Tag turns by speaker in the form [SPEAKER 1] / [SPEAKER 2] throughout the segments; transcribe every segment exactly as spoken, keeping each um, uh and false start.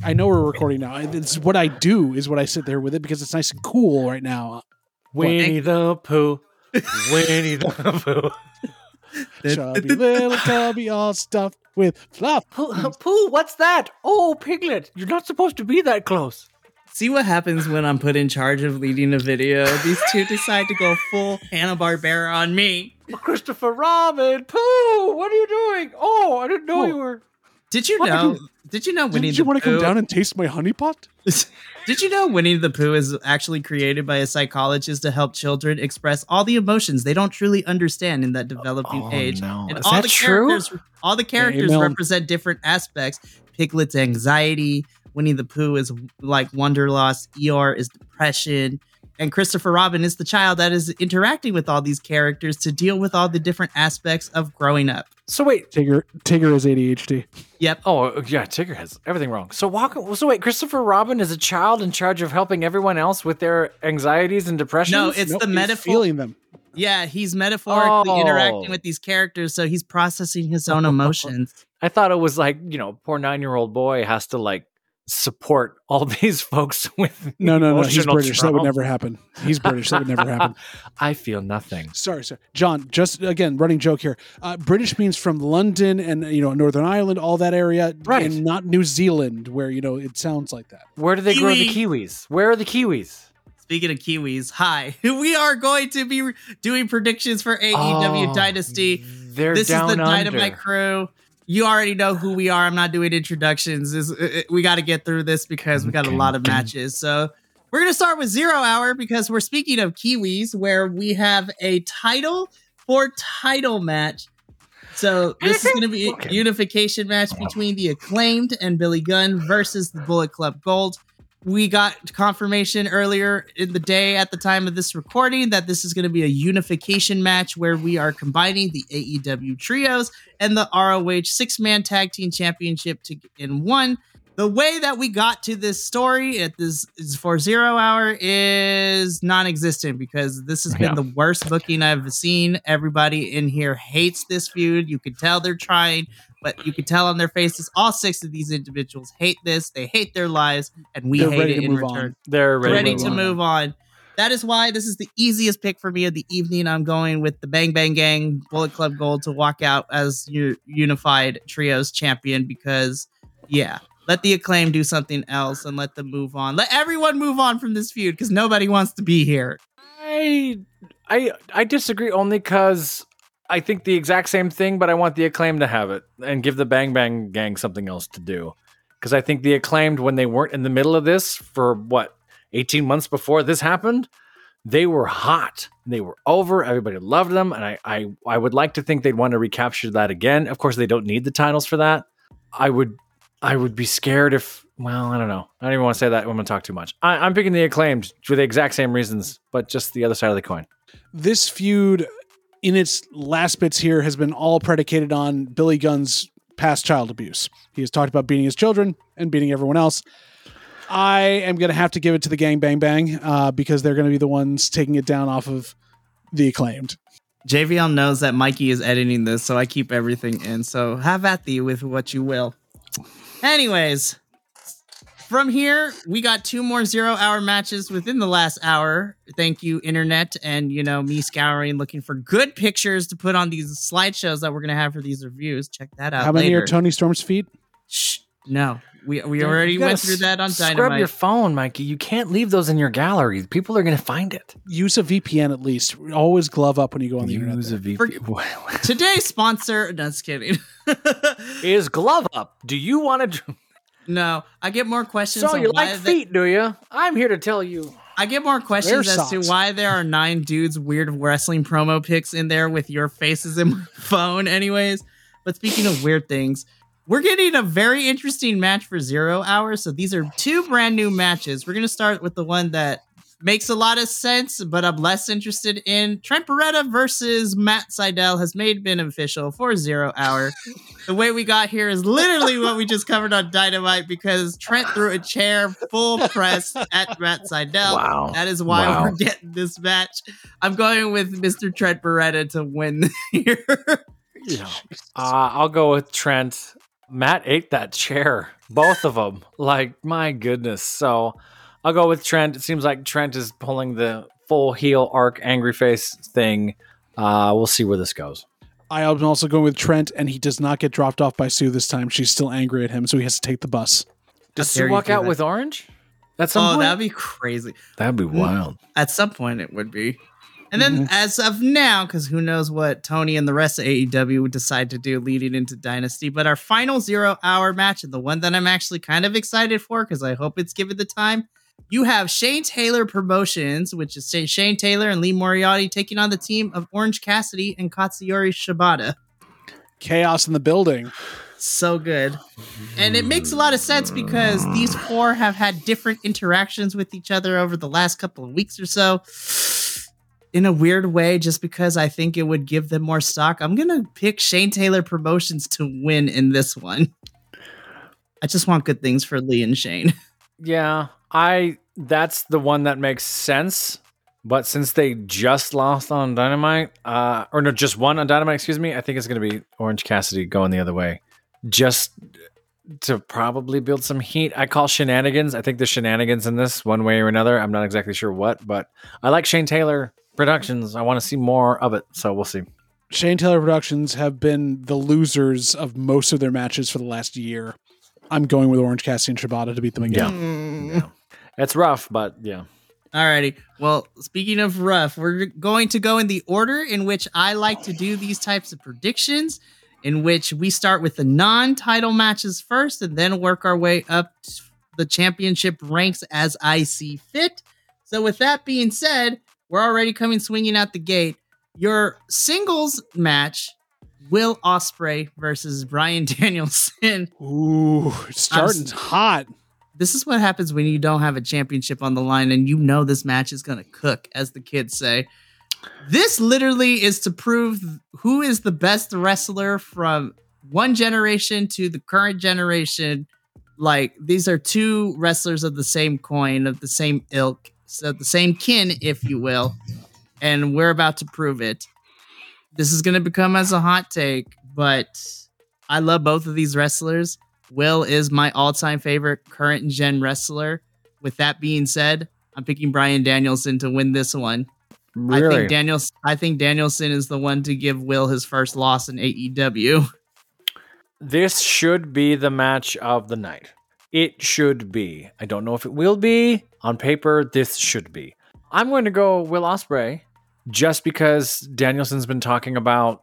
[SPEAKER 1] I know we're recording now. It's what I do is what I sit there with it because it's nice and cool right now.
[SPEAKER 2] Winnie the Pooh. Winnie the Pooh.
[SPEAKER 1] Chubby little tubby all stuffed with fluff.
[SPEAKER 2] Pooh, Pooh, what's that? Oh, Piglet, you're not supposed to be that close.
[SPEAKER 3] See what happens when I'm put in charge of leading a video. These two decide to go full Hanna-Barbera on me.
[SPEAKER 2] Christopher Robin, Pooh, what are you doing? Oh, I didn't know
[SPEAKER 1] Oh.
[SPEAKER 2] you were.
[SPEAKER 3] Did you know? Did you know Winnie
[SPEAKER 1] Didn't
[SPEAKER 3] the
[SPEAKER 1] you want to come
[SPEAKER 3] Pooh-
[SPEAKER 1] down and taste my honey pot?
[SPEAKER 3] Did you know Winnie the Pooh is actually created by a psychologist to help children express all the emotions they don't truly understand in that developing
[SPEAKER 2] Oh,
[SPEAKER 3] age?
[SPEAKER 2] no.
[SPEAKER 3] And
[SPEAKER 2] Is
[SPEAKER 3] all
[SPEAKER 2] that
[SPEAKER 3] the
[SPEAKER 2] true?
[SPEAKER 3] characters, all the characters
[SPEAKER 1] Amen.
[SPEAKER 3] represent different aspects. Piglet's anxiety, Winnie the Pooh is like Wonderlust, Eeyore is depression, and Christopher Robin is the child that is interacting with all these characters to deal with all the different aspects of growing up.
[SPEAKER 2] So wait.
[SPEAKER 1] Tigger, Tigger is A D H D.
[SPEAKER 3] Yep.
[SPEAKER 2] Oh, yeah, Tigger has everything wrong. So walk. So wait, Christopher Robin is a child in charge of helping everyone else with their anxieties and depressions?
[SPEAKER 3] No, it's
[SPEAKER 1] Nope,
[SPEAKER 3] the
[SPEAKER 1] he's
[SPEAKER 3] metaphor.
[SPEAKER 1] feeling them.
[SPEAKER 3] Yeah, he's metaphorically
[SPEAKER 2] Oh.
[SPEAKER 3] interacting with these characters, so he's processing his own emotions.
[SPEAKER 2] I thought it was like, you know, poor nine-year-old boy has to like support all these folks with
[SPEAKER 1] No, no, no. He's
[SPEAKER 2] emotional
[SPEAKER 1] British. That would
[SPEAKER 2] trauma.
[SPEAKER 1] never happen. He's British. That would never happen.
[SPEAKER 2] I feel nothing.
[SPEAKER 1] Sorry, sir. John, just again, running joke here. Uh, British means from London and, you know, Northern Ireland, all that area.
[SPEAKER 2] Right.
[SPEAKER 1] And not New Zealand, where, you know, it sounds like that.
[SPEAKER 2] Where do they grow the
[SPEAKER 3] Kiwi.
[SPEAKER 2] kiwis? Where are the kiwis?
[SPEAKER 3] Speaking of Kiwis, hi. We are going to be doing predictions for A E W
[SPEAKER 2] Oh,
[SPEAKER 3] Dynasty.
[SPEAKER 2] They're
[SPEAKER 3] This is
[SPEAKER 2] down
[SPEAKER 3] the
[SPEAKER 2] under.
[SPEAKER 3] Dynamite crew. You already know who we are. I'm not doing introductions. This, uh, we got to get through this because we got a lot of matches. So we're going to start with Zero Hour because we're speaking of Kiwis, where we have a title for title match. So this is going to be a
[SPEAKER 2] Okay.
[SPEAKER 3] unification match between the Acclaimed and Billy Gunn versus the Bullet Club Gold. We got confirmation earlier in the day at the time of this recording that this is going to be a unification match where we are combining the A E W trios and the R O H six-man tag team championship to, in one. The way that we got to this story at this is for Zero Hour is non-existent because this has been
[SPEAKER 2] Yeah.
[SPEAKER 3] the worst booking I've seen. Everybody in here hates this feud. You can tell they're trying, but you can tell on their faces all six of these individuals hate this. They hate their lives, and we
[SPEAKER 1] They're
[SPEAKER 3] hate
[SPEAKER 1] ready
[SPEAKER 3] it
[SPEAKER 1] to
[SPEAKER 3] in
[SPEAKER 1] move
[SPEAKER 3] return.
[SPEAKER 1] on.
[SPEAKER 2] They're ready,
[SPEAKER 3] Ready
[SPEAKER 2] to
[SPEAKER 3] to
[SPEAKER 2] move on.
[SPEAKER 3] move on. That is why this is the easiest pick for me of the evening. I'm going with the Bang Bang Gang Bullet Club Gold to walk out as your unified trios champion because, yeah, let the Acclaim do something else and let them move on. Let everyone move on from this feud because nobody wants to be here.
[SPEAKER 2] I I I disagree only because I think the exact same thing, but I want the Acclaim to have it and give the Bang Bang Gang something else to do. Because I think the Acclaimed, when they weren't in the middle of this for what eighteen months before this happened, they were hot. They were over. Everybody loved them, and I I I would like to think they'd want to recapture that again. Of course, they don't need the titles for that. I would. I would be scared if, well, I don't know. I don't even want to say that. I'm going to talk too much. I, I'm picking the Acclaimed for the exact same reasons, but just the other side of the coin.
[SPEAKER 1] This feud, in its last bits here, has been all predicated on Billy Gunn's past child abuse. He has talked about beating his children and beating everyone else. I am going to have to give it to the Gang Bang Bang uh, because they're going to be the ones taking it down off of the Acclaimed.
[SPEAKER 3] J V L knows that Mikey is editing this, so I keep everything in. So have at thee with what you will. Anyways, from here, we got two more zero-hour matches within the last hour. Thank you, internet, and, you know, me scouring, looking for good pictures to put on these slideshows that we're going to have for these reviews. Check that out
[SPEAKER 1] How many
[SPEAKER 3] later.
[SPEAKER 1] are Tony Storm's feet?
[SPEAKER 3] Shh, no. We we
[SPEAKER 2] You
[SPEAKER 3] already
[SPEAKER 2] gotta
[SPEAKER 3] went through that on
[SPEAKER 2] Scrub
[SPEAKER 3] Dynamite.
[SPEAKER 2] your phone, Mikey. You can't leave those in your gallery. People are going to find it.
[SPEAKER 1] Use a V P N at least. Always glove up when you go on the
[SPEAKER 2] Use a
[SPEAKER 1] internet.
[SPEAKER 2] V P N.
[SPEAKER 3] Today's sponsor, no, just kidding.
[SPEAKER 2] Is glove up. Do you want to...
[SPEAKER 3] No, I get more questions
[SPEAKER 2] So
[SPEAKER 3] on
[SPEAKER 2] you
[SPEAKER 3] why
[SPEAKER 2] like
[SPEAKER 3] they-
[SPEAKER 2] feet, do you? I'm here to tell you.
[SPEAKER 3] I get more questions
[SPEAKER 1] Wear
[SPEAKER 3] as to
[SPEAKER 1] socks.
[SPEAKER 3] why there are nine dudes weird wrestling promo pics in there with your faces in my phone anyways. But speaking of weird things, we're getting a very interesting match for Zero Hour. So these are two brand new matches. We're going to start with the one that makes a lot of sense, but I'm less interested in. Trent Beretta versus Matt Sydal has made been official for Zero Hour. The way we got here is literally what we just covered on Dynamite because Trent threw a chair full press at Matt Sydal.
[SPEAKER 2] Wow.
[SPEAKER 3] That is why
[SPEAKER 2] Wow.
[SPEAKER 3] we're getting this match. I'm going with Mister Trent Beretta to win here.
[SPEAKER 2] You know, uh, I'll go with Trent. Matt ate that chair, both of them. Like, my goodness. So I'll go with Trent. It seems like Trent is pulling the full heel arc angry face thing. Uh, we'll see where this goes.
[SPEAKER 1] I am also going with Trent, and he does not get dropped off by Sue this time. She's still angry at him, so he has to take the bus.
[SPEAKER 2] Does Sue walk out that. with Orange? That's some
[SPEAKER 3] oh,
[SPEAKER 2] point?
[SPEAKER 3] that'd be crazy.
[SPEAKER 2] That'd be wild.
[SPEAKER 3] At some point, it would be. And then, mm-hmm. as of now, because who knows what Tony and the rest of A E W would decide to do leading into Dynasty, but our final zero-hour match, and the one that I'm actually kind of excited for, because I hope it's given the time, you have Shane Taylor Promotions, which is Shane Taylor and Lee Moriarty, taking on the team of Orange Cassidy and Katsuyori Shibata.
[SPEAKER 1] Chaos in the building.
[SPEAKER 3] So good. And it makes a lot of sense because these four have had different interactions with each other over the last couple of weeks or so. In a weird way, just because I think it would give them more stock. I'm going to pick Shane Taylor Promotions to win in this one. I just want good things for Lee and Shane.
[SPEAKER 2] Yeah, I that's the one that makes sense. But since they just lost on Dynamite, uh, or no, just won on Dynamite, excuse me, I think it's going to be Orange Cassidy going the other way. Just to probably build some heat. I call shenanigans. I think there's shenanigans in this one way or another. I'm not exactly sure what, but I like Shane Taylor Productions. I want to see more of it, so we'll see.
[SPEAKER 1] Shane Taylor Productions have been the losers of most of their matches for the last year. I'm going with Orange Cassidy and Shibata to beat them again.
[SPEAKER 3] Mm.
[SPEAKER 2] Yeah. It's rough, but yeah.
[SPEAKER 3] Alrighty. Well, speaking of rough, we're going to go in the order in which I like to do these types of predictions, in which we start with the non-title matches first and then work our way up the championship ranks as I see fit. So with that being said, we're already coming swinging out the gate. Your singles match, Will Ospreay versus Bryan Danielson.
[SPEAKER 1] Ooh, it's starting I'm, hot.
[SPEAKER 3] This is what happens when you don't have a championship on the line and you know this match is going to cook, as the kids say. This literally is to prove who is the best wrestler from one generation to the current generation. Like, these are two wrestlers of the same coin, of the same ilk, so the same kin, if you will. And we're about to prove it. This is going to become as a hot take, but I love both of these wrestlers. Will is my all-time favorite current gen wrestler. With that being said, I'm picking Bryan Danielson to win this one.
[SPEAKER 2] Really?
[SPEAKER 3] I think Daniels. I think Danielson is the one to give Will his first loss in A E W.
[SPEAKER 2] This should be the match of the night. It should be. I don't know if it will be. On paper, this should be. I'm going to go Will Ospreay just because Danielson's been talking about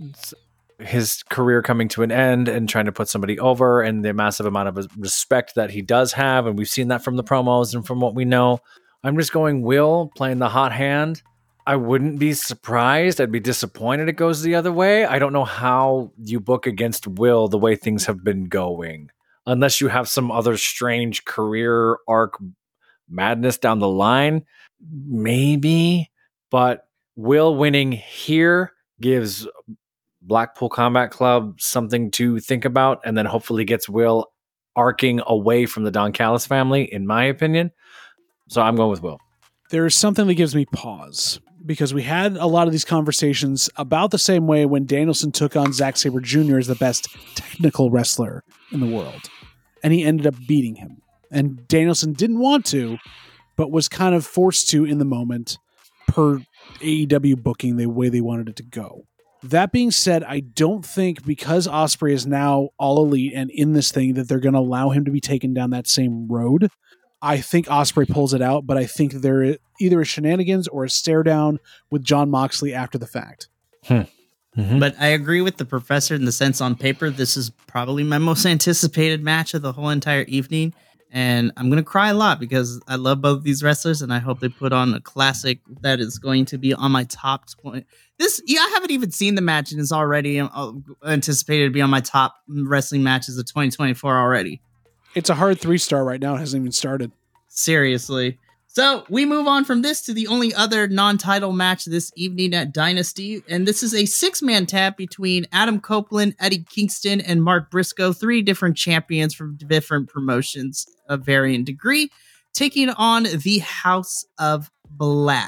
[SPEAKER 2] his career coming to an end and trying to put somebody over and the massive amount of respect that he does have. And we've seen that from the promos and from what we know. I'm just going Will playing the hot hand. I wouldn't be surprised. I'd be disappointed it goes the other way. I don't know how you book against Will the way things have been going. Unless you have some other strange career arc madness down the line. Maybe. But Will winning here gives Blackpool Combat Club something to think about, and then hopefully gets Will arcing away from the Don Callis family, in my opinion. So I'm going with Will.
[SPEAKER 1] There's something that gives me pause, because we had a lot of these conversations about the same way when Danielson took on Zack Sabre Junior as the best technical wrestler in the world, and he ended up beating him. And Danielson didn't want to, but was kind of forced to in the moment per A E W booking the way they wanted it to go. That being said, I don't think because Ospreay is now all elite and in this thing that they're going to allow him to be taken down that same road. I think Ospreay pulls it out, but I think there is either a shenanigans or a stare down with Jon Moxley after the fact.
[SPEAKER 2] Hmm. Mm-hmm.
[SPEAKER 3] But I agree with the professor in the sense on paper, this is probably my most anticipated match of the whole entire evening. And I'm going to cry a lot because I love both these wrestlers and I hope they put on a classic that is going to be on my top twenty. This, yeah, I haven't even seen the match and it's already uh, anticipated to be on my top wrestling matches of twenty twenty-four already.
[SPEAKER 1] It's a hard three star right now. It hasn't even started.
[SPEAKER 3] Seriously. So we move on from this to the only other non-title match this evening at Dynasty. And this is a six-man tag between Adam Copeland, Eddie Kingston, and Mark Briscoe, three different champions from different promotions of varying degree, taking on the House of Black.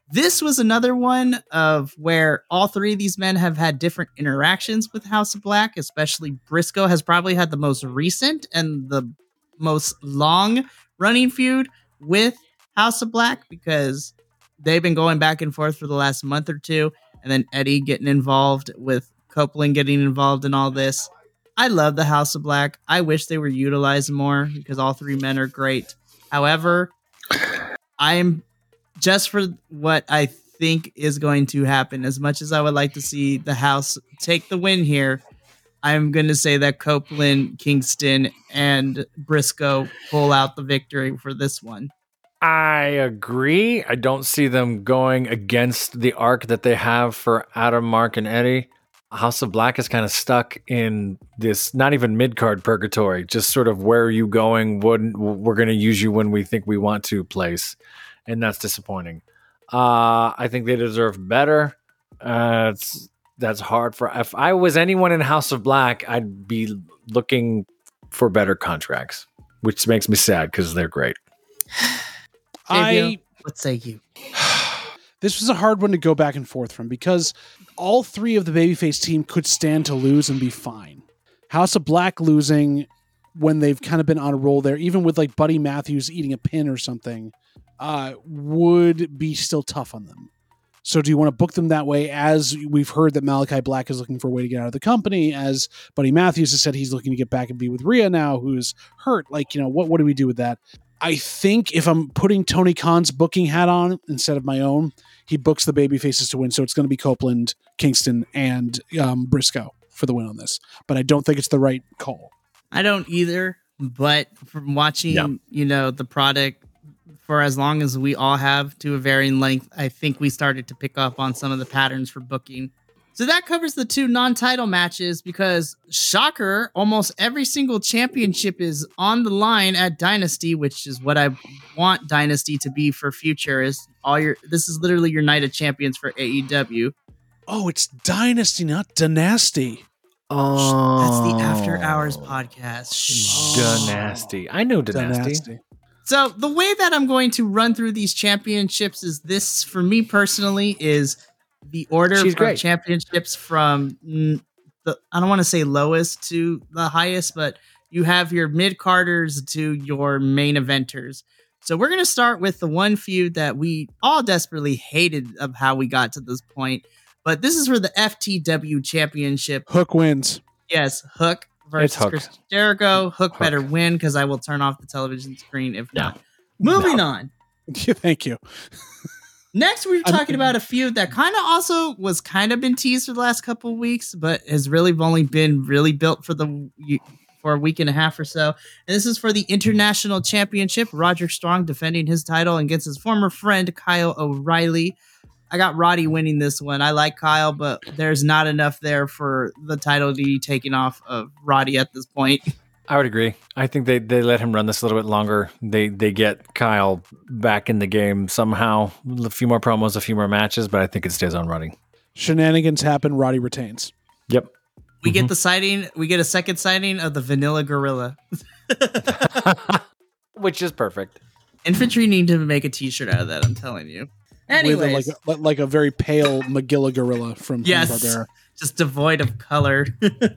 [SPEAKER 3] This was another one of where all three of these men have had different interactions with House of Black, especially Briscoe has probably had the most recent and the most long running feud with House of Black because they've been going back and forth for the last month or two. And then Eddie getting involved with Copeland getting involved in all this. I love the House of Black. I wish they were utilized more because all three men are great. However, I'm just for what I think is going to happen. As much as I would like to see the House take the win here, I'm going to say that Copeland, Kingston, and Briscoe pull out the victory for this one.
[SPEAKER 2] I agree. I don't see them going against the arc that they have for Adam, Mark, and Eddie. House of Black is kind of stuck in this, not even mid-card purgatory, just sort of where are you going? What, we're going to use you when we think we want to place. And that's disappointing. Uh, I think they deserve better. Uh, it's, that's hard for... If I was anyone in House of Black, I'd be looking for better contracts, which makes me sad because they're great.
[SPEAKER 3] I... What say you?
[SPEAKER 1] This was a hard one to go back and forth from because all three of the babyface team could stand to lose and be fine. House of Black losing when they've kind of been on a roll there, even with like Buddy Matthews eating a pin or something, uh, would be still tough on them. So do you want to book them that way, as we've heard that Malachi Black is looking for a way to get out of the company, as Buddy Matthews has said he's looking to get back and be with Rhea now, who's hurt? Like, you know, what, what do we do with that? I think if I'm putting Tony Khan's booking hat on instead of my own, he books the baby faces to win. So it's going to be Copeland, Kingston, and um, Briscoe for the win on this. But I don't think it's the right call.
[SPEAKER 3] I don't either. But from watching, yeah. you know, the product for as long as we all have to a varying length, I think we started to pick up on some of the patterns for booking. So that covers the two non-title matches because, shocker, almost every single championship is on the line at Dynasty, which is what I want Dynasty to be for future. Is all your this is literally your night of champions for A E W.
[SPEAKER 1] Oh, it's Dynasty, not Dynasty.
[SPEAKER 2] Oh,
[SPEAKER 3] that's the After Hours podcast.
[SPEAKER 2] Dynasty. I know Dynasty.
[SPEAKER 3] So the way that I'm going to run through these championships is this, for me personally, is the order
[SPEAKER 2] She's
[SPEAKER 3] of
[SPEAKER 2] great.
[SPEAKER 3] championships from the, I don't want to say lowest to the highest, but you have your mid-carders to your main eventers. So we're going to start with the one feud that we all desperately hated of how we got to this point. But this is for the F T W championship.
[SPEAKER 1] Hook wins.
[SPEAKER 3] Yes, Hook versus
[SPEAKER 2] Hook.
[SPEAKER 3] Chris Jericho. Hook,
[SPEAKER 2] Hook
[SPEAKER 3] better win because I will turn off the television screen if
[SPEAKER 2] No.
[SPEAKER 3] not. Moving
[SPEAKER 2] No.
[SPEAKER 3] on.
[SPEAKER 1] Yeah, thank you.
[SPEAKER 3] Next, we were
[SPEAKER 1] I'm-
[SPEAKER 3] talking about a feud that kind of also was kind of been teased for the last couple of weeks, but has really only been really built for the for a week and a half or so. And this is for the International Championship. Roderick Strong defending his title against his former friend Kyle O'Reilly. I got Roddy winning this one. I like Kyle, but there's not enough there for the title to be taken off of Roddy at this point.
[SPEAKER 2] I would agree. I think they, they let him run this a little bit longer. They they get Kyle back in the game somehow. A few more promos, a few more matches, but I think it stays on Roddy.
[SPEAKER 1] Shenanigans happen. Roddy retains.
[SPEAKER 2] Yep.
[SPEAKER 3] We
[SPEAKER 2] Mhm.
[SPEAKER 3] get the sighting. We get a second sighting of the Vanilla Gorilla.
[SPEAKER 2] Which is perfect.
[SPEAKER 3] Infantry need to make a t-shirt out of that, I'm telling you.
[SPEAKER 1] With
[SPEAKER 3] Anyways,
[SPEAKER 1] a, like, a, like a very pale Magilla gorilla from
[SPEAKER 3] yes,
[SPEAKER 1] Hanna-Barbera.
[SPEAKER 3] just devoid of color.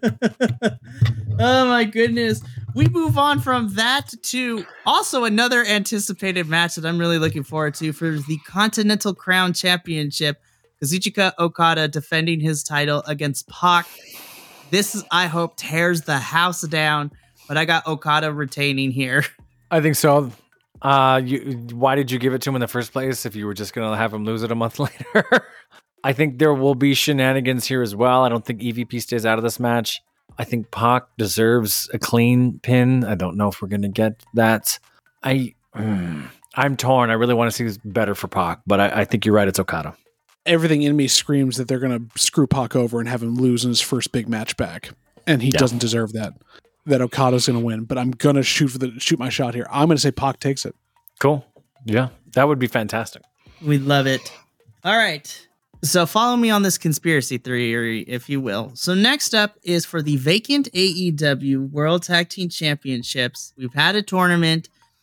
[SPEAKER 3] Oh my goodness. We move on from that to also another anticipated match that I'm really looking forward to for the Continental Crown Championship. Kazuchika Okada defending his title against Pac. This, is, I hope, tears the house down, but I got Okada retaining here.
[SPEAKER 2] I think so. Uh, you, why did you give it to him in the first place if you were just going to have him lose it a month later? I think there will be shenanigans here as well. I don't think E V P stays out of this match. I think Pac deserves a clean pin. I don't know if we're going to get that. I, mm, I'm torn. I really want to see this better for Pac, but I, I think you're right. It's Okada.
[SPEAKER 1] Everything in me screams that they're going to screw Pac over and have him lose in his first big match back. And he
[SPEAKER 2] Yeah.
[SPEAKER 1] doesn't deserve that. That Okada's going to win, but I'm going to shoot for the shoot my shot here. I'm going to say Pac takes it.
[SPEAKER 2] Cool. Yeah, that would be fantastic.
[SPEAKER 3] We love it. All right. So follow me on this conspiracy theory, if you will. So next up is for the vacant A E W World Tag Team Championships. We've had a tournament.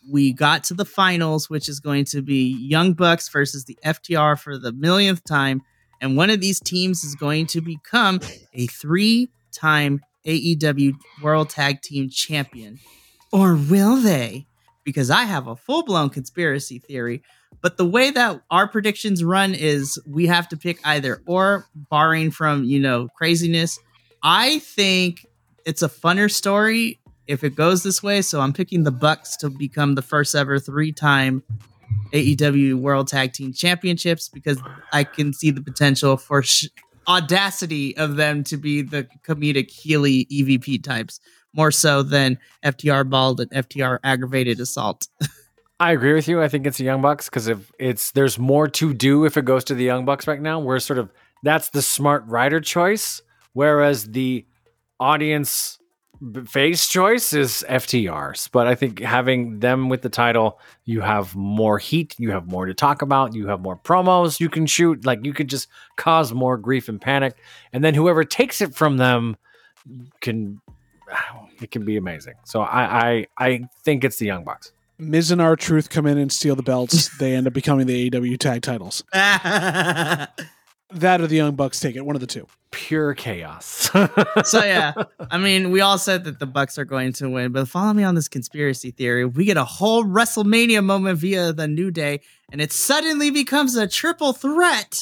[SPEAKER 3] we got to the finals, which is going to be Young Bucks versus the F T R for the millionth time. And one of these teams is going to become a three-time A E W World Tag Team Champion. Or will they? Because I have a full-blown conspiracy theory. But the way that our predictions run is we have to pick either or, barring from, you know, craziness. I think it's a funner story if it goes this way. So I'm picking the Bucks to become the first ever three-time A E W World Tag Team Championships, because I can see the potential for sh- audacity of them to be the comedic Healy E V P types, more so than F T R Bald and F T R Aggravated Assault.
[SPEAKER 2] I agree with you. I think it's the Young Bucks because if it's there's more to do if it goes to the Young Bucks right now. We're sort of that's the smart rider choice, whereas the audience face choice is F T R's. But I think having them with the title, you have more heat, you have more to talk about, you have more promos you can shoot. Like you could just cause more grief and panic, and then whoever takes it from them can it can be amazing. So I I, I think it's the Young Bucks.
[SPEAKER 1] Miz and R-Truth come in and steal the belts. They end up becoming the A E W tag titles. That or the Young Bucks take it. One of the two.
[SPEAKER 2] Pure chaos.
[SPEAKER 3] So yeah, I mean, we all said that the Bucks are going to win, but follow me on this conspiracy theory. We get a whole WrestleMania moment via the New Day, and it suddenly becomes a triple threat.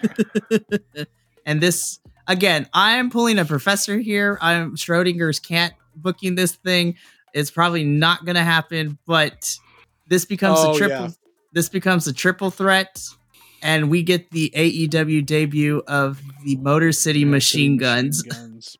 [SPEAKER 3] And this, again, I am pulling a professor here. I'm Schrodinger's cat booking this thing. It's probably not going to happen, but this becomes
[SPEAKER 1] oh,
[SPEAKER 3] a triple.
[SPEAKER 1] Yeah.
[SPEAKER 3] This becomes a triple threat, and we get the A E W debut of the Motor City Machine Guns.
[SPEAKER 1] Machine Guns.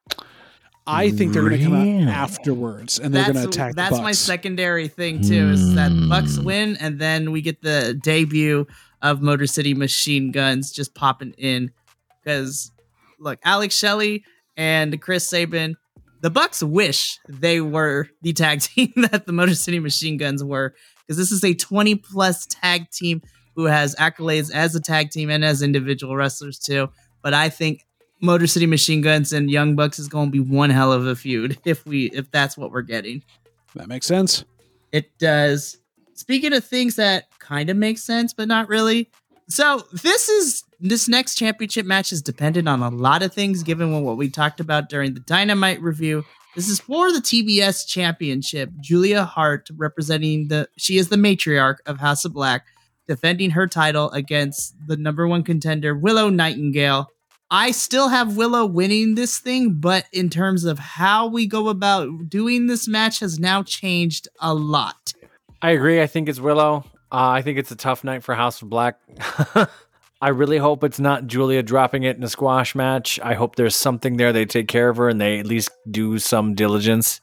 [SPEAKER 1] I think they're going to come out afterwards, and they're going to attack the Bucks.
[SPEAKER 3] That's my secondary thing too. Is that the Bucks win, and then we get the debut of Motor City Machine Guns just popping in. Because look, Alex Shelley and Chris Sabin. The Bucks wish they were the tag team that the Motor City Machine Guns were, because this is a twenty plus tag team who has accolades as a tag team and as individual wrestlers too. But I think Motor City Machine Guns and Young Bucks is going to be one hell of a feud if we if that's what we're getting.
[SPEAKER 1] That makes sense.
[SPEAKER 3] It does. Speaking of things that kind of make sense, but not really. So this is this next championship match is dependent on a lot of things, given what we talked about during the Dynamite review. This is for the T B S Championship. Julia Hart representing the, she is the matriarch of House of Black, defending her title against the number one contender, Willow Nightingale. I still have Willow winning this thing, but in terms of how we go about doing this match has now changed a lot.
[SPEAKER 2] I agree. I think it's Willow. Uh, I think it's a tough night for House of Black. I really hope it's not Julia dropping it in a squash match. I hope there's something there. They take care of her and they at least do some diligence.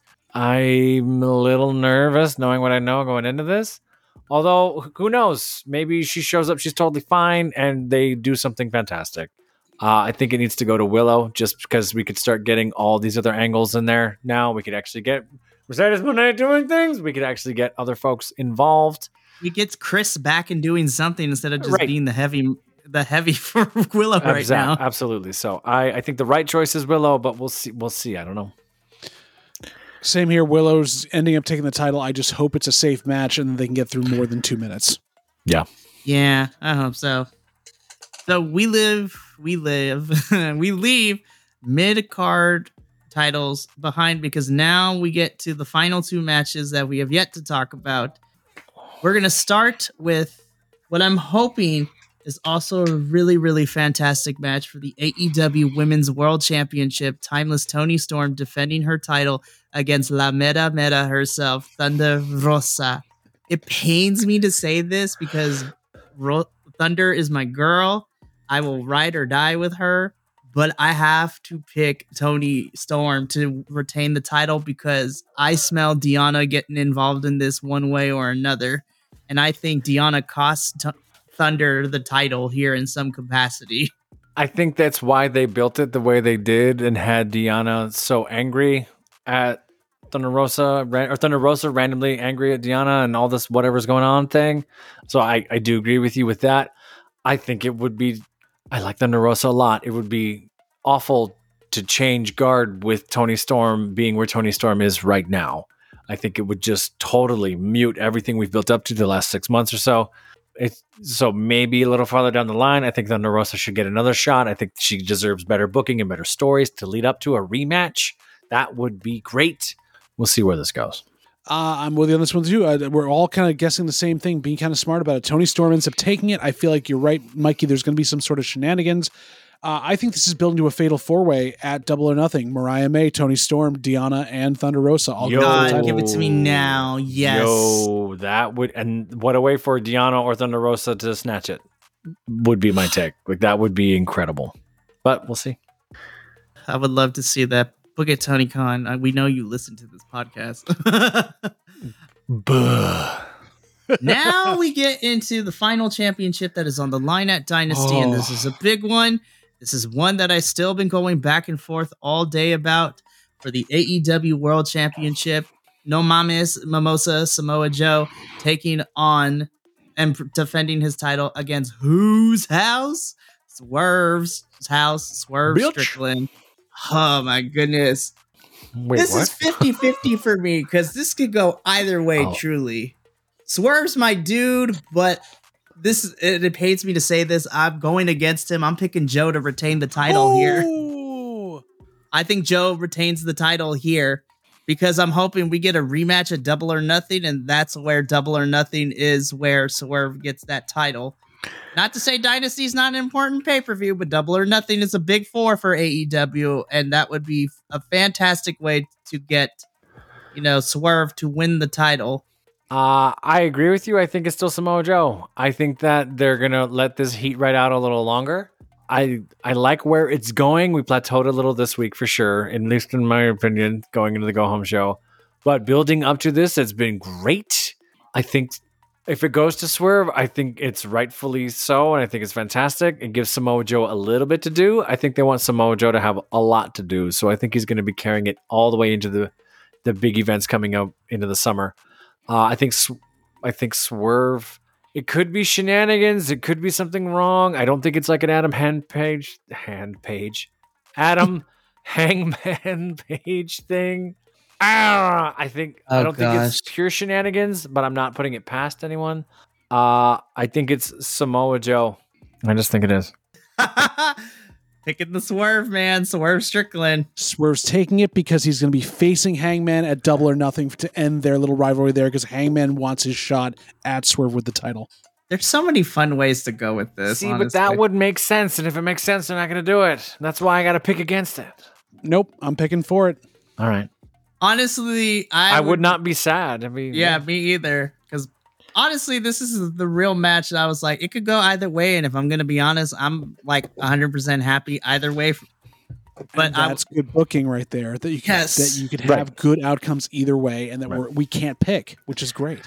[SPEAKER 2] I'm a little nervous knowing what I know going into this. Although, who knows? Maybe she shows up, she's totally fine, and they do something fantastic. Uh, I think it needs to go to Willow just because we could start getting all these other angles in there now. We could actually get Mercedes Moné doing things. We could actually get other folks involved.
[SPEAKER 3] We get Chris back and doing something instead of just
[SPEAKER 2] right.
[SPEAKER 3] being the heavy the heavy for Willow right
[SPEAKER 2] exactly,
[SPEAKER 3] now.
[SPEAKER 2] Absolutely. So I, I think the right choice is Willow, but we'll see. We'll see. I don't know.
[SPEAKER 1] Same here. Willow's ending up taking the title. I just hope it's a safe match and they can get through more than two minutes.
[SPEAKER 2] Yeah.
[SPEAKER 3] Yeah, I hope so. So we live, we live, we leave mid-card titles behind because now we get to the final two matches that we have yet to talk about. We're going to start with what I'm hoping is also a really, really fantastic match for the A E W Women's World Championship. Timeless Toni Storm defending her title against La Mera Mera herself, Thunder Rosa. It pains me to say this because Ro- Thunder is my girl. I will ride or die with her, but I have to pick Toni Storm to retain the title because I smell Deonna getting involved in this one way or another. And I think Deonna costs t- Thunder the title here in some capacity.
[SPEAKER 2] I think that's why they built it the way they did and had Deonna so angry at Thunder Rosa, or Thunder Rosa randomly angry at Deonna and all this whatever's going on thing. So I, I do agree with you with that. I think it would be, I like Thunder Rosa a lot. It would be awful to change guard with Toni Storm being where Toni Storm is right now. I think it would just totally mute everything we've built up to the last six months or so. It's, so maybe a little farther down the line, I think Thunder Rosa should get another shot. I think she deserves better booking and better stories to lead up to a rematch. That would be great. We'll see where this goes.
[SPEAKER 1] Uh, I'm with you on this one too. Uh, we're all kind of guessing the same thing, being kind of smart about it. Tony Storm ends up taking it. I feel like you're right, Mikey. There's going to be some sort of shenanigans. Uh, I think this is building to a fatal four-way at Double or Nothing. Mariah May, Tony Storm, Deanna, and Thunder Rosa. All
[SPEAKER 2] Yo.
[SPEAKER 3] God, give it to me now. Yes.
[SPEAKER 2] Yo, that would, and what a way for Deanna or Thunder Rosa to snatch it would be my take. Like, that would be incredible. But we'll see.
[SPEAKER 3] I would love to see that. Book it, Tony Khan. Uh, we know you listen to this podcast. Now we get into the final championship that is on the line at Dynasty, oh. and this is a big one. This is one that I still been going back and forth all day about for the A E W World Championship. No Mames Mimosa Samoa Joe taking on and defending his title against whose house? Swerve's house. Swerve Bitch. Strickland. Oh my goodness.
[SPEAKER 2] Wait,
[SPEAKER 3] this
[SPEAKER 2] what?
[SPEAKER 3] is fifty-fifty for me because this could go either way,
[SPEAKER 2] oh. truly.
[SPEAKER 3] Swerve's my dude, but this it, it pains me to say this. I'm going against him. I'm picking Joe to retain the title
[SPEAKER 1] Ooh.
[SPEAKER 3] here. I think Joe retains the title here because I'm hoping we get a rematch at Double or Nothing, and that's where Double or Nothing is where Swerve gets that title. Not to say Dynasty is not an important pay-per-view, but Double or Nothing is a big four for A E W, and that would be a fantastic way to get, you know, Swerve to win the title.
[SPEAKER 2] Uh, I agree with you. I think it's still Samoa Joe. I think that they're going to let this heat right out a little longer. I I like where it's going. We plateaued a little this week for sure, at least in my opinion, going into the go-home show. But building up to this, it's been great. I think if it goes to Swerve, I think it's rightfully so, and I think it's fantastic. It gives Samoa Joe a little bit to do. I think they want Samoa Joe to have a lot to do, so I think he's going to be carrying it all the way into the, the big events coming up into the summer. Uh, I think I think Swerve, it could be shenanigans. It could be something wrong. I don't think it's like an Adam Hand Page, Hand Page, Adam Hangman Page thing. Ah, I think
[SPEAKER 3] oh,
[SPEAKER 2] I don't
[SPEAKER 3] gosh.
[SPEAKER 2] think it's pure shenanigans, but I'm not putting it past anyone. Uh, I think it's Samoa Joe. I just think it is.
[SPEAKER 3] Picking the Swerve, man. Swerve Strickland.
[SPEAKER 1] Swerve's taking it because he's going to be facing Hangman at Double or Nothing to end their little rivalry there because Hangman wants his shot at Swerve with the title.
[SPEAKER 3] There's so many fun ways to go with this.
[SPEAKER 2] See,
[SPEAKER 3] honestly.
[SPEAKER 2] but that would make sense. And if it makes sense, they're not going to do it. That's why I got to pick against it.
[SPEAKER 1] Nope, I'm picking for it.
[SPEAKER 2] All right.
[SPEAKER 3] Honestly, I,
[SPEAKER 2] I
[SPEAKER 3] would,
[SPEAKER 2] would not be sad. I mean,
[SPEAKER 3] yeah,
[SPEAKER 2] yeah.
[SPEAKER 3] me either. Because honestly, this is the real match that I was like, it could go either way. And if I'm going to be honest, I'm like one hundred percent happy either way. But
[SPEAKER 1] and that's I, good booking right there. That you can,
[SPEAKER 3] yes.
[SPEAKER 1] that you could
[SPEAKER 2] right.
[SPEAKER 1] have good outcomes either way, and that
[SPEAKER 2] right.
[SPEAKER 1] we're, we can't pick, which is great.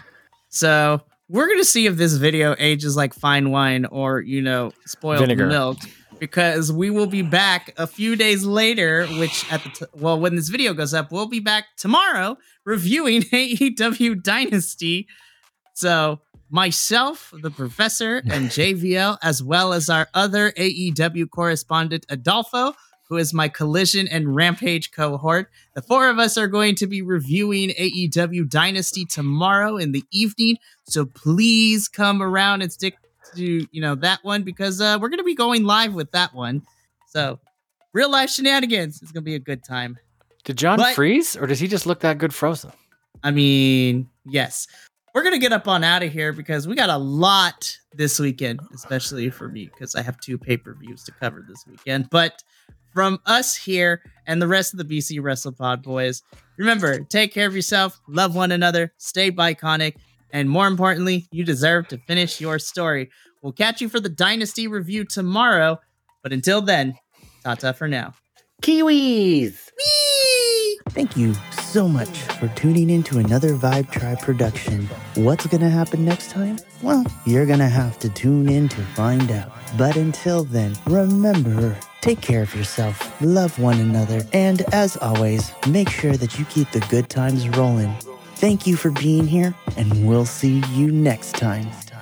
[SPEAKER 3] So we're going to see if this video ages like fine wine or, you know, spoiled
[SPEAKER 2] Vinegar.
[SPEAKER 3] milk. Because we will be back a few days later, which at the t- well, when this video goes up, we'll be back tomorrow reviewing A E W Dynasty. So myself, the professor, and J V L, as well as our other A E W correspondent, Adolfo, who is my Collision and Rampage cohort. The four of us are going to be reviewing A E W Dynasty tomorrow in the evening. So please come around and stick to, you know, that one because uh, we're going to be going live with that one. So real life shenanigans. It's going to be a good time.
[SPEAKER 2] Did John
[SPEAKER 3] but,
[SPEAKER 2] freeze or does he just look that good frozen?
[SPEAKER 3] I mean, yes. We're going to get up on out of here because we got a lot this weekend, especially for me because I have two pay-per-views to cover this weekend. But from us here and the rest of the B C WrestlePod boys, remember, take care of yourself, love one another, stay biconic, and more importantly, you deserve to finish your story. We'll catch you for the Dynasty review tomorrow, but until then, ta-ta for now.
[SPEAKER 2] Kiwis!
[SPEAKER 3] Whee!
[SPEAKER 4] Thank you so much for tuning in to another Vibe Tribe production. What's gonna happen next time? Well, you're gonna have to tune in to find out. But until then, remember, take care of yourself, love one another, and as always, make sure that you keep the good times rolling. Thank you for being here, and we'll see you next time.